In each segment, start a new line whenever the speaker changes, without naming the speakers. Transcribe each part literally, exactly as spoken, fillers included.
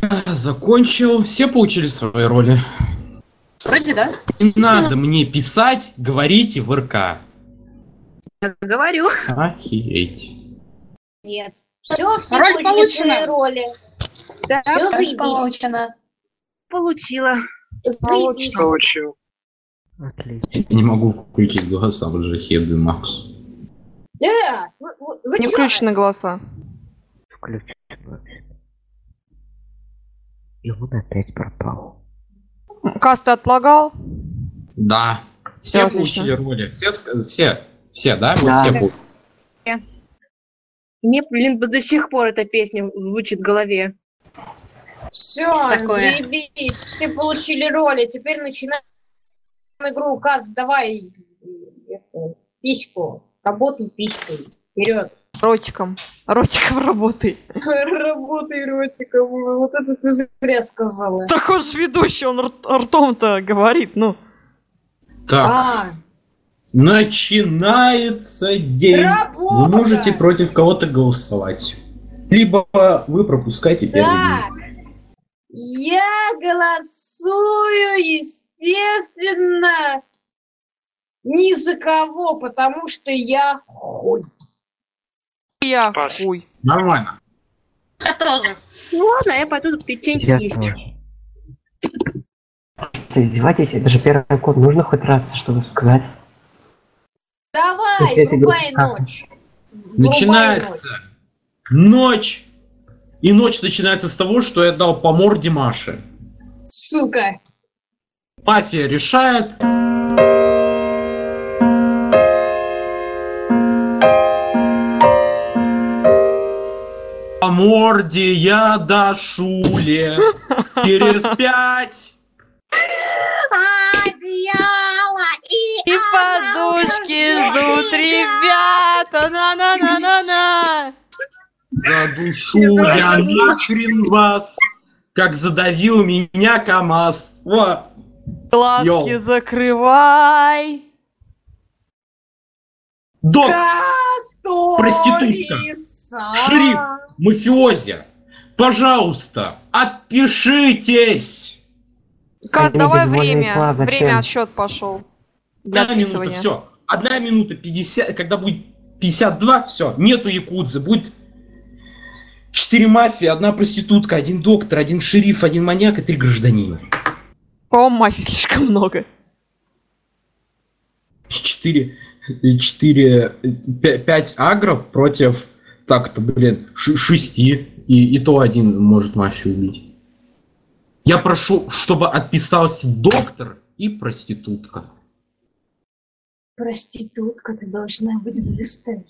Закончил. Все получили свои роли.
Вроде да.
Не надо мне писать, говорите в РК.
Я говорю.
Охереть.
Нет. Все, все
Роль
получили
получена.
свои роли.
Да,
Все заебись.
получено. Получила.
Заебись.
Получил.
Отлично.
Я не могу включить голоса в Джахеду, Макс.
Э, вы, вы, вы
Не
чё?
включены голоса.
Включен вообще. И он опять пропал.
Кас, ты отлагал?
Да. Все
Всё,
получили
отлично.
роли. Все, ск- все, все, да? Вот
Да.
все пол-
Мне, блин, до сих пор эта песня звучит в голове.
Все,
Что такое?
заебись. Все получили роли. Теперь начинаем игру. Указ, давай эту, письку. Работай писькой. Вперед.
Ротиком. Ротиком работай.
Работай ротиком. Вот это ты зря сказала.
Так он же ведущий, он рт- ртом-то говорит, ну.
Так,
А,
начинается день. Вы
работа!
можете против кого-то голосовать. Либо вы пропускаете первый день.
Так, я голосую, естественно, ни за кого, потому что я хуй.
Я
Паш.
хуй.
Нормально.
Я тоже. Ну ладно, я пойду печеньки
Я
есть.
тоже. Ты издеваетесь? Это же первый код. Нужно хоть раз что-то сказать.
Давай,
Опять
врубай
игру.
ночь. Врубай
Начинается
ночь.
ночь. И ночь начинается с того, что я дал по морде Маше.
Сука.
Мафия решает. По морде я дашуле. Через пять.
Одеяло и,
И подушки ждут ребята. На-на-на-на-на.
Задушу я нахрен вас, как задавил меня КамАЗ. Во.
Глазки
Йоу.
закрывай.
Док,
Касториса.
Проститутка. Шериф, мафиози, пожалуйста, отпишитесь.
Кас,
Они
давай
безвольные
время.
тела, зачем?
Время отсчет пошел. Для
Одна минута,
отписывания.
все. Одна минута пятьдесят, когда будет пятьдесят два, все, нету якудзы, будет четыре мафии, одна проститутка, один доктор, один шериф, один маньяк и три гражданина.
По-моему, мафии слишком много.
Четыре, четыре, пя- пять агров против, так-то, блин, ш- шести, и, и то один может мафию убить. Я прошу, чтобы отписался доктор и проститутка.
Проститутка, ты должна быть быстрой.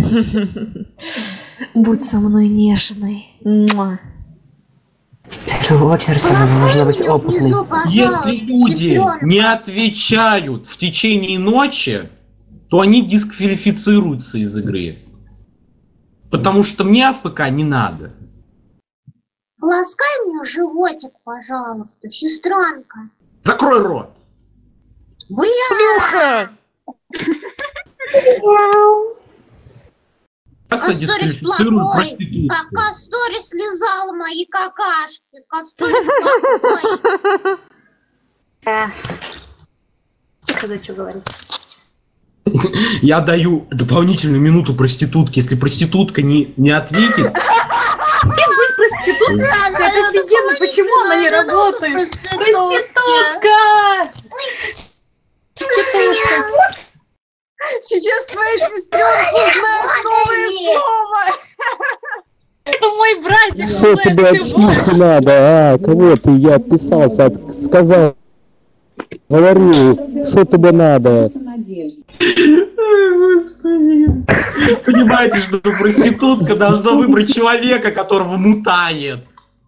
Будь со мной нежной. Муа.
В первую очередь она должна быть опытной.
Если люди не отвечают в течение ночи, то они дисквалифицируются из игры. Потому что мне АФК не надо.
Ласкай мне животик, пожалуйста, сестренка.
Закрой рот.
Бля!
Плюха!
Я
Касторис
дисквалифицирую
плохой.
проститутку.
Как Касторис слезал мои какашки. Касторис плохой.
Когда что говорить?
Я даю дополнительную минуту проститутке. Если проститутка не, не ответит,
Проститутка, это офигенно, почему она не работает? Проститутка!
Сейчас твоя сестренка узнает новое слово.
Это мой братик
Что тебе от шлюхи надо, а? Кого ты? Я отписался, от... сказал. Говорю, что тебе надо?
Ой, господи. Понимаете, что проститутка должна выбрать человека, которого мутает.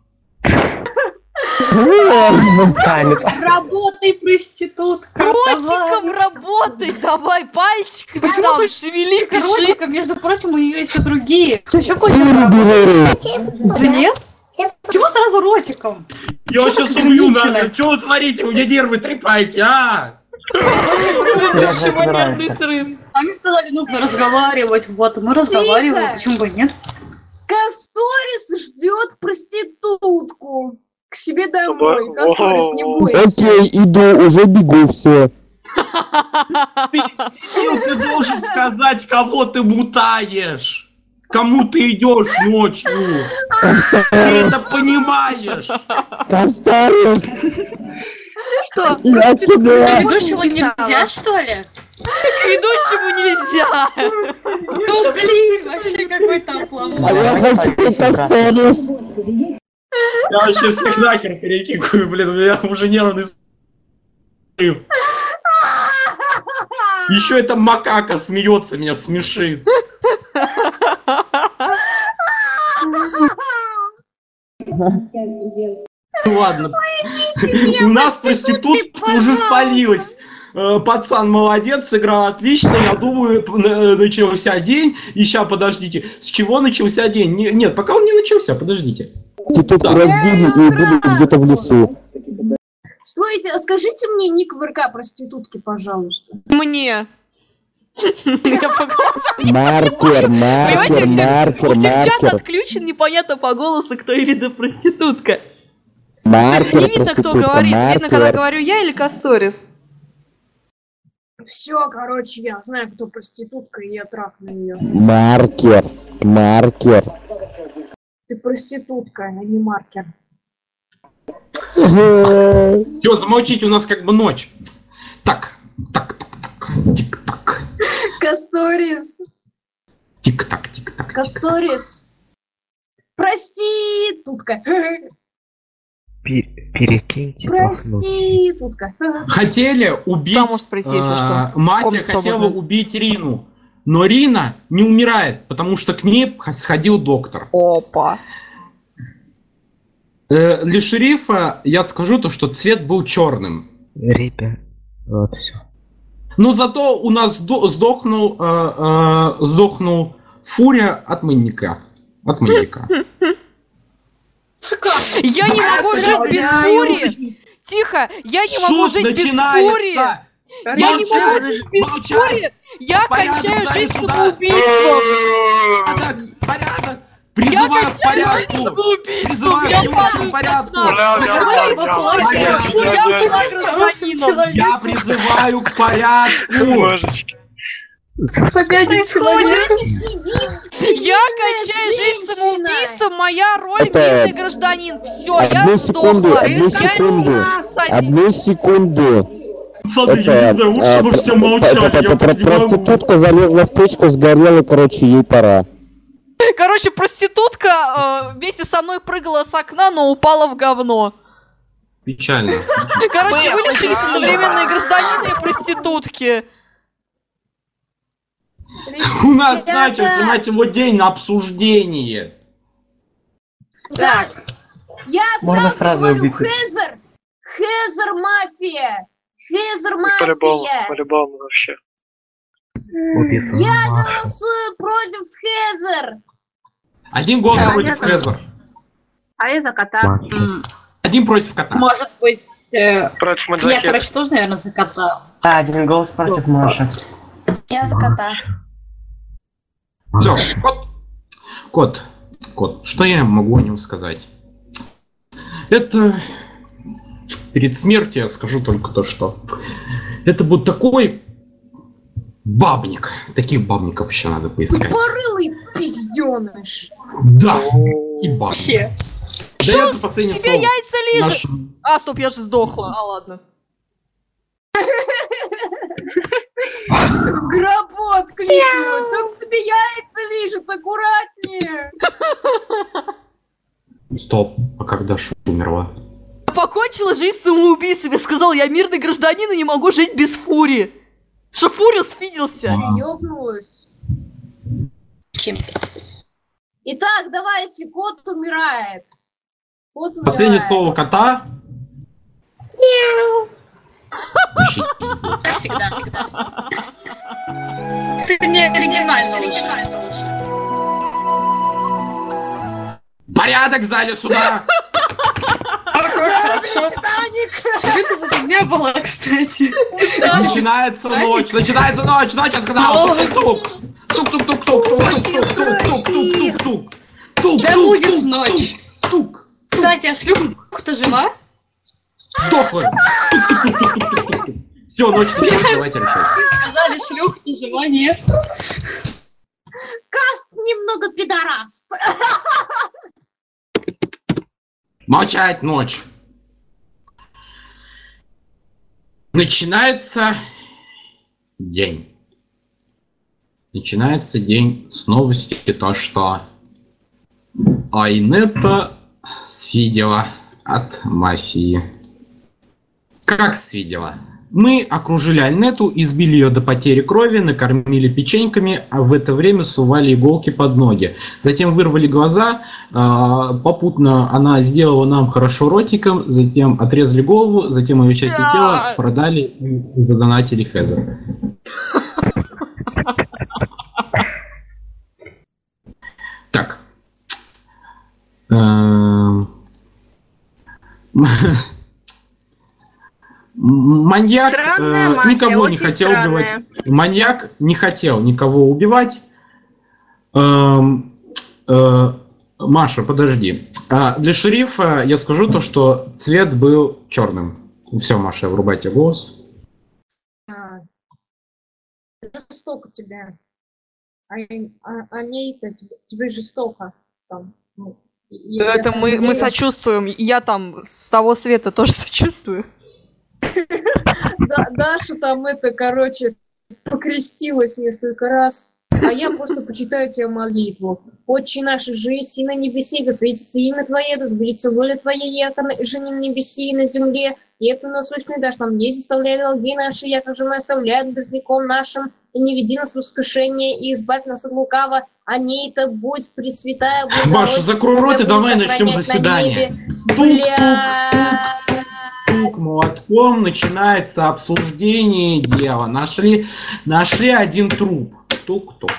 Работай, проститутка!
Ротиком работай, давай, пальчиками
Почему
там
ты
шевели, пиши.
Ротика, между прочим, у нее есть и другие. Ты еще хочешь работать? Да нет? Почему сразу ротиком?
Я вас сейчас убью, нахрен. Что вы творите? Вы мне нервы трепаете, а?
Шимонерный срыв. Они сказали, нужно разговаривать. Вот, мы разговариваем. Почему бы и нет?
Кас Касторис ждет проститутку к себе домой. Касторис, не бойся.
Окей, иду, уже бегу, все.
Ты, дебил, ты должен сказать, кого ты мутаешь. Кому ты идешь ночью. Ты это понимаешь.
Касторис,
Что?
я тебя...
Ведущего нельзя, что ли?
К ведущему нельзя.
Ну блин, вообще какой-то план.
А я хочу Касторис.
Я вообще всех нахер перекикаю, блин, у меня уже нервный срыв. Еще эта макака смеется, меня смешит. Ну ладно. У нас проститутка уже спалилась. Э, Пацан молодец, сыграл отлично. Я думаю, н- начался день. И ща, подождите. С чего начался день? Не- нет, пока он не начался, подождите.
Тут раздели и буду где-то в лесу.
Слушайте, а скажите мне ник ВРК проститутки, пожалуйста.
Мне. Я по голосу.
Маркер,
Понимаете,
маркер,
у всех,
маркер,
у всех чат
маркер.
отключен, непонятно по голосу, кто именно проститутка.
Маркер,
Не видно, кто
проститутка,
говорит. Видно, когда
маркер.
говорю я или Касторис.
Все, короче, я знаю, кто проститутка, и я трахну ее.
Маркер, маркер.
Ты проститутка, а не маркер.
Все, замолчите, у нас как бы ночь. Так, так, так, так. Тик-так.
Касторис,
Тик-так, тик-так. тик-так.
Касторис. Проститутка.
Перекиньте.
Проститутка.
Хотели убить...
Сам может прийти, если
а,
что.
Мафия
Комната
хотела
свободная.
убить Рину. Но Рина не умирает, потому что к ней сходил доктор.
Опа.
Э, для шерифа я скажу то, что цвет был черным.
Ребят, вот все.
Но зато у нас сдо- сдохнул, э, э, сдохнул Фурия от маньяка. От маньяка.
Я не могу жить без фурии. Тихо, я не могу
Суд
жить без
начинается.
фурии. Я не могу
Молчать,
жить без
молчать.
фурии. Я
Порядок,
кончаю
дай
жизнь
сюда.
самоубийством.
Порядок, порядок.
Я
Призываю к
кончаю жизнь
порядку.
самоубийством.
Призываю
Я
к
падаю
всеобщему
с
порядку.
окна.
Давай его плачем.
Я была гражданином.
Я призываю к порядку.
Победим человека.
Я кончаю жизнь самоубийством. Моя роль
Это-
мирный гражданин. Все, я
Одну секунду,
сдохла.
одну
Я
секунду.
не знаю, кстати.
Одну секунду.
Пацаны, я не знаю, лучше
а,
бы все
про-
молчали.
про-
Я
про-
прям не могу.
Проститутка залезла в печку, сгорела, короче, ей пора.
Короче, проститутка э, вместе со мной прыгала с окна, но упала в говно.
Печально.
Короче, вы лишились одновременно и гражданина, и проститутки.
У нас
Ребята.
начался, мать его, день на обсуждение.
Так, я
Можно
сразу
сразу
говорю,
убийцы.
Хезер, Хезер мафия, Хезер
По-любому,
мафия.
по-любому вообще.
Убийца.
Я голосую против Хезер.
Один голос
Да,
против
понятно.
Хезер.
А я за кота.
Ладно.
М,
Один против кота.
Может быть... э,
Против
Я,
Маджахеда.
короче, тоже, наверное, за кота.
Да, один голос против Маши.
Я за кота.
Все, кот. Кот. Кот. Что я могу о нем сказать? Это... Перед смертью я скажу только то, что... Это будет такой... Бабник. Таких бабников еще надо поискать.
Тупорылый пизденыш.
Да. И бабник.
Вообще.
Дается последнее
Тебе
слово.
яйца лижет.
Нашему-
А, стоп, я же сдохла. А, ладно.
В гробу откликнулась. Он себе яйца лижет, аккуратнее.
Стоп. А когда Шу умерла?
Я покончила жизнь самоубийством. Я сказала, я мирный гражданин и не могу жить без фури. Что фурию спиделся.
Ёбнулась. Итак, давайте, кот умирает. Кот умирает.
Последнее слово кота. Вообще,
Как всегда, всегда. Ты не оригинально лучше.
порядок в зале суда!
Хорошо. Что это за фигня была, кстати?
Начинается ночь, начинается ночь, ночь, я сказал! Тук-тук-тук! Тук-тук-тук-тук-тук-тук-тук-тук-тук-тук-тук! Тук,
Да
тук,
будет
тук,
ночь.
Тук, тук.
Кстати, а шлюха-то жива?
Сдохла. Все, ночь началась, давайте решать.
Сказали, шлюха-то жива, нет?
Каст немного пидорас.
Молчать, ночь. Начинается день. Начинается день с новости, то что Айнета свидела от мафии. Как свидела? Мы окружили Айнету, избили ее до потери крови, накормили печеньками, а в это время сували иголки под ноги. Затем вырвали глаза, попутно она сделала нам хорошо ротиком, затем отрезали голову, затем ее части тела продали и задонатили Хедер. Так. Маньяк
Странная
э,
мафия,
никого не
очень
хотел
странная.
убивать. Маньяк не хотел никого убивать. Эм, э, Маша, подожди. А для шерифа я скажу то, что цвет был черным. Все, Маша, врубайте голос.
А, жестоко тебе. А, а, а ней-то тебе, тебе жестоко. Там, ну, я-
Это
я
мы, мы
сожалею.
сочувствуем. Я там с того света тоже сочувствую.
Да, Даша там это, короче, покрестилась несколько раз, а я просто почитаю тебе молитву. Отче наш, жизнь и на небесе, да светится имя Твое, да сбудется воля Твоя, яко на- же на небесе и на земле, и это насущный дашь нам, не составляй долги наши, яко же мы оставляем должником нашим, и не веди нас в искушение, и избавь нас от лукава, а ней-то будь пресвятая,
Маша, закрой рот и давай начнем заседание.
Бля.
Тук молотком начинается обсуждение дела. Нашли, нашли один труп. Тук-тук.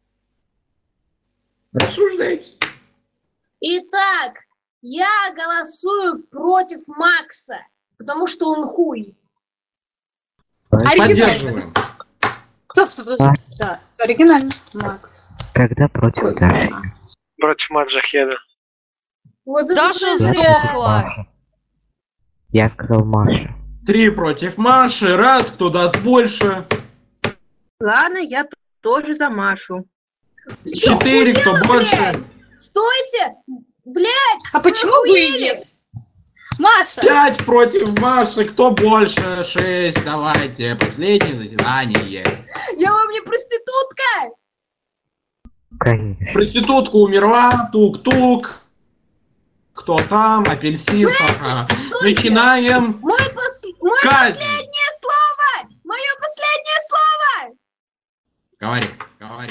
Обсуждайте.
Итак, я голосую против Макса, потому что он хуй.
Поддерживаем.
Стоп, стоп, стоп. Да, оригинально. Макс.
Когда против Даши?
Против Маджахеда.
Вот это
Даша
зря.
сдохла.
Маша. Я сказал Маша.
Три против Маши. Раз, кто даст больше.
Ладно, я т- тоже за Машу.
Ты чё,
Четыре, кто
охуел,
больше.
блядь? Стойте! Блять!
А почему вы? Маша!
Пять против Маши. Кто больше? Шесть. Давайте. Последнее заседание.
Я вам не проститутка!
Конечно.
Проститутка умерла. Тук-тук. Кто там? Апельсин. Ха-ха.
Стойте!
Начинаем.
Мой пос... Мое
Казнь.
последнее слово! Мое последнее слово!
Говори, говори.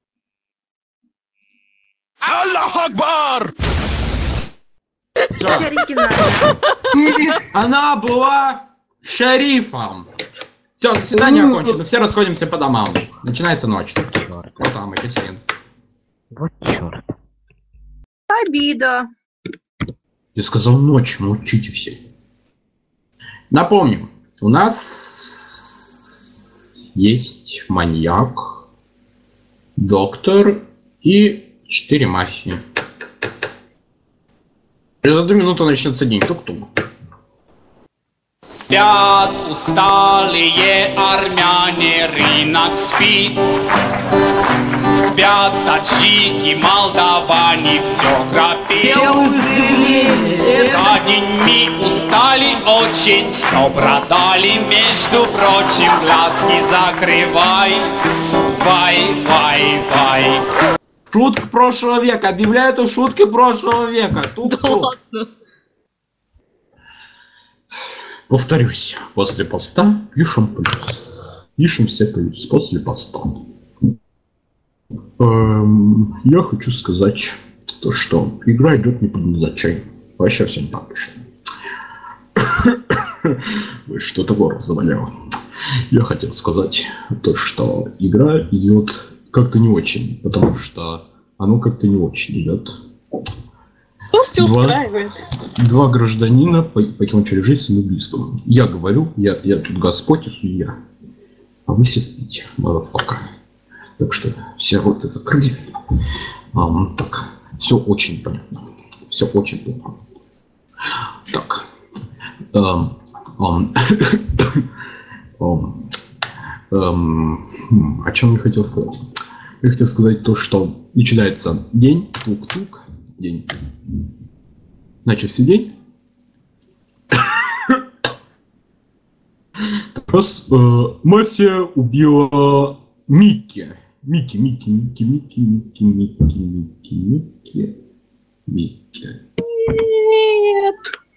Аллах Акбар!
Всё.
Оригинально.
Она была шерифом. Все, заседание окончено. Все расходимся по домам. Начинается ночь. Вот там апельсин.
Вот черт.
Обида.
Я сказал ночь, молчите все. Напомним, у нас есть маньяк, доктор и четыре мафии. Через одну минуту начнется день. Тук-тук.
Спят усталые армяне, рынок спит. Спят таджики, молдаване, все храпит. За день мы устали очень, все продали, между прочим, глазки закрывай. Вай, вай, вай.
Шутка прошлого века. Объявляю эту шутки прошлого века. Тук-тук. Повторюсь, после поста пишем плюс. Пишем все плюс после поста. Эм, я хочу сказать то, что игра идет не по назначению. Вообще всем так пишу. Что-то горло заболело. Я хотел сказать то, что игра идет как-то не очень, потому что оно как-то не очень идет.
Пусть
Два-
устраивает.
Два гражданина по- покончили жизнь самоубийством. Я говорю, я, я тут Господь и судья. А вы все спите, motherfucker. Так что все роты закрыли. Ам, так, Все очень понятно. Все очень плохо. Так. Эм, эм, эм, эм, о чем я хотел сказать? Я хотел сказать то, что начинается день, тук-тук, день. Начался день. Раз э, мафия убила Микки. Микки, Микки, Микки, Микки, Микки, Микки, Микки, Микки, Микки.
Нет.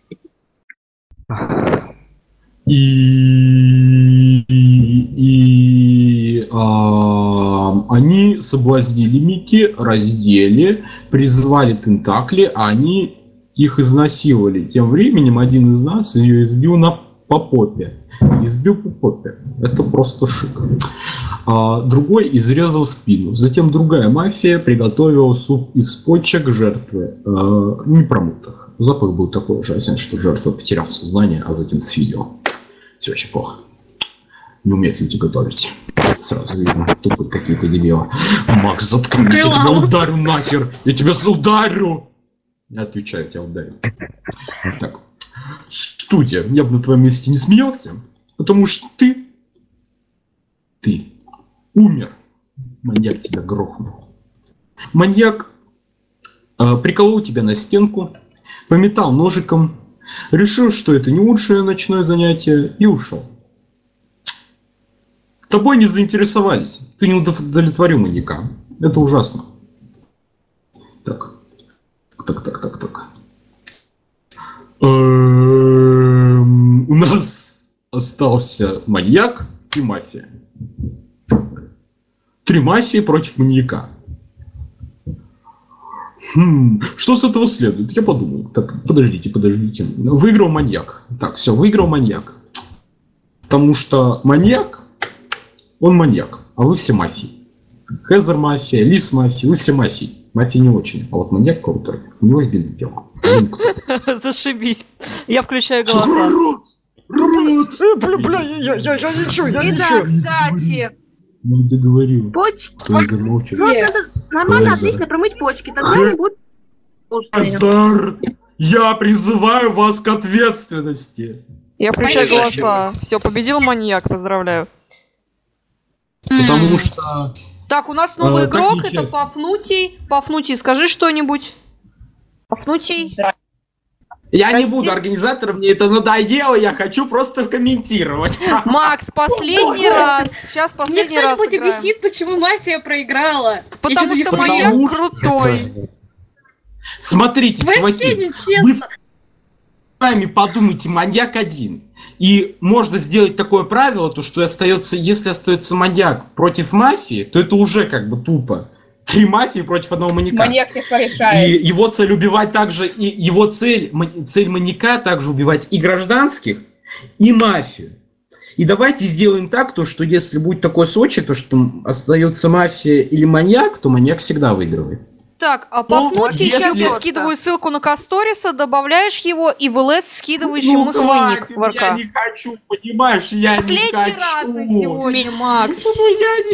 И, и, и а, они соблазнили Микки, раздели, призвали тентакли, а они их изнасиловали. Тем временем один из нас ее избил на, по попе. Избил по попе. Это просто шик. А, другой изрезал спину. Затем другая мафия приготовила суп из почек жертвы. А, непромытых. Запах был такой ужасен, что жертва потеряла сознание, а затем сфидел. Все очень плохо. Не умеют люди готовить. Сразу видно, тупые какие-то дебилы. Макс, заткнись, я тебя ударю нахер! Я тебя ударю! Я отвечаю, я тебя ударю. Так. Студия, я бы на твоем месте не смеялся, потому что ты... Ты умер. Маньяк тебя грохнул. Маньяк э, приколол тебя на стенку, пометал ножиком, решил, что это не лучшее ночное занятие, и ушел. Тобой не заинтересовались. Ты не удовлетворил маньяка. Это ужасно. Так. Так, так, так, так. Эм, у нас остался маньяк и мафия. Три мафии против маньяка. Хм, что с этого следует? Я подумал. Так, подождите, подождите. Выиграл маньяк. Так, все, выиграл маньяк. Потому что маньяк, он маньяк, а вы все мафии. Хезер мафия, Лис мафия, вы все мафии. Мафия не очень, а вот маньяк крутой. У него есть бензопила.
Зашибись. Я включаю голоса.
Бля, бля, я, я, я ничего, я
ничего. Кстати.
Не договорил.
Почки.
Хезер молчит.
Нормально, отлично промыть почки, тогда они будут пустые.
Хезер, я призываю вас к ответственности.
Я включаю голоса. Все, победил маньяк, поздравляю.
Потому что...
Так, у нас новый
а,
игрок, это Пафнутий. Пафнутий, скажи что-нибудь. Пафнутий.
Я
Прости.
не буду организатором, мне это надоело, я хочу просто комментировать.
Макс, последний раз. Сейчас последний
Мне
раз
кто-нибудь
играем.
объяснит, почему мафия проиграла.
Потому
Если
что
ты
маньяк
Потому
крутой.
Смотрите,
Вообще
чуваки, вы
нечестно.
сами подумайте, маньяк один. И можно сделать такое правило, то что остается, если остается маньяк против мафии, то это уже как бы тупо. Три мафии против одного маньяка.
Маньяк всех порешает.
И его цель убивать также, и его цель, цель маньяка также убивать и гражданских, и мафию. И давайте сделаем так, то, что если будет такой случай, то что остается мафия или маньяк, то маньяк всегда выигрывает.
Так, а
Ну,
Пафнутий,
если
сейчас я
просто.
скидываю ссылку на Касториса, добавляешь его и в ЛС скидываешь
Ну,
ему свой ник
хватит,
в РК.
я не хочу, понимаешь, я
Последний
не хочу.
раз на сегодня, Макс.
Ну, я не